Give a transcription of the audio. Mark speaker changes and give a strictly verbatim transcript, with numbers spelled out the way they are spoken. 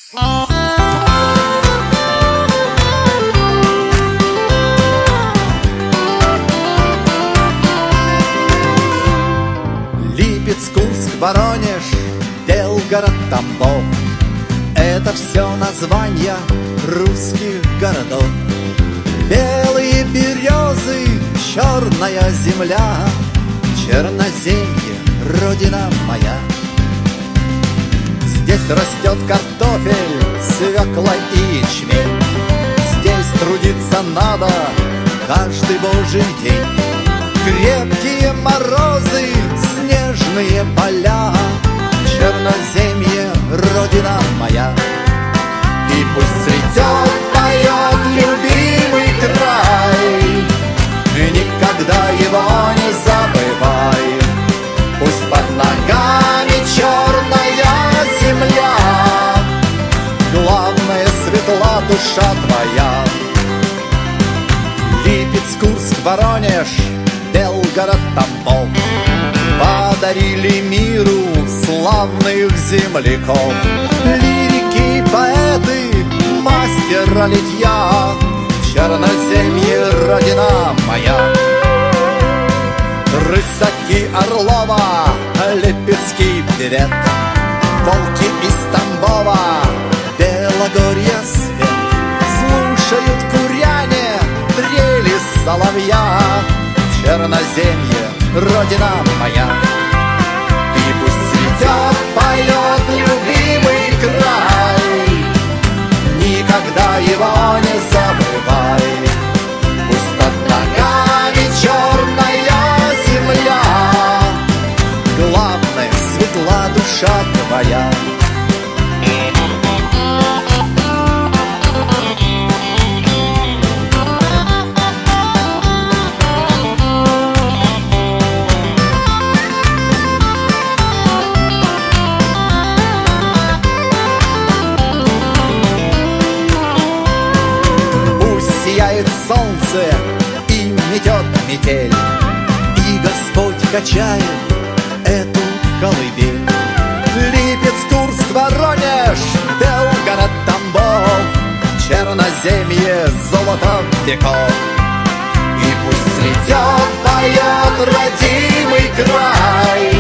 Speaker 1: Липецк, Курск, Воронеж, Белгород, Тамбов — это все названия русских городов. Белые березы, черная земля, Черноземье, родина моя. Здесь растет картофель, свекла и ячмень. Здесь трудиться надо каждый божий день. Крепкие морозы, снежные поля, Черноземье, родина моя. И пусть цветет, поет любимый край, никогда его не забывай. Пусть под ногами черная земля, главное, светла душа твоя. Липецк, Курск, Воронеж, Белгород, Тамбов подарили миру славных земляков. Лирики, поэты, мастера литья, Черноземье, родина моя. Рысаки Орлова, Липецкий привет, волки из Тамбова, Белогорье свет. Слушают куряне трели соловья, Черноземье, родина моя. И пусть цветет, поет любимый край, никогда его не забывай. Пусть под ногами черная земля, главное, светла душа твоя. Сияет солнце и метет метель, и Господь качает эту колыбель. Липецк, Курск, Воронеж, Белгород, Тамбов, Черноземье, золото веков. И пусть цветет, поет родимый край,